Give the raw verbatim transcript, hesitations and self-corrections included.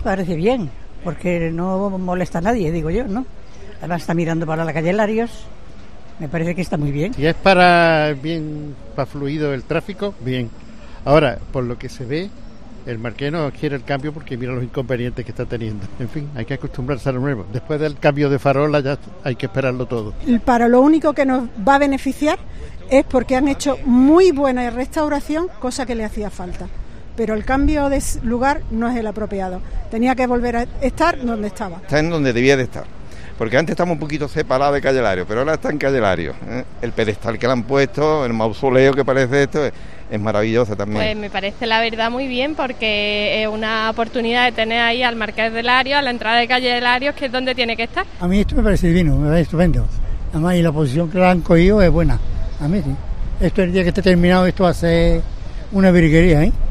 parece bien, porque no molesta a nadie, digo yo, ¿no? Además está mirando para la calle Larios, me parece que está muy bien. Si es para bien, para fluido el tráfico, bien. Ahora, por lo que se ve, el Marqués no quiere el cambio porque mira los inconvenientes que está teniendo. En fin, hay que acostumbrarse a lo nuevo. Después del cambio de farola ya hay que esperarlo todo. Para lo único que nos va a beneficiar es porque han hecho muy buena restauración, cosa que le hacía falta. Pero el cambio de lugar no es el apropiado. Tenía que volver a estar donde estaba. Está en donde debía de estar. Porque antes estamos un poquito separados de Calle Larios, pero ahora está en Calle Larios, ¿eh? El pedestal que le han puesto, el mausoleo que parece esto, es, es maravilloso también. Pues me parece la verdad muy bien, porque es una oportunidad de tener ahí al Marqués de Larios, a la entrada de Calle de Larios, que es donde tiene que estar. A mí esto me parece divino, me parece estupendo. Además, y la posición que le han cogido es buena. A mí sí. Esto el día que esté terminado, esto va a ser una virguería, ¿eh?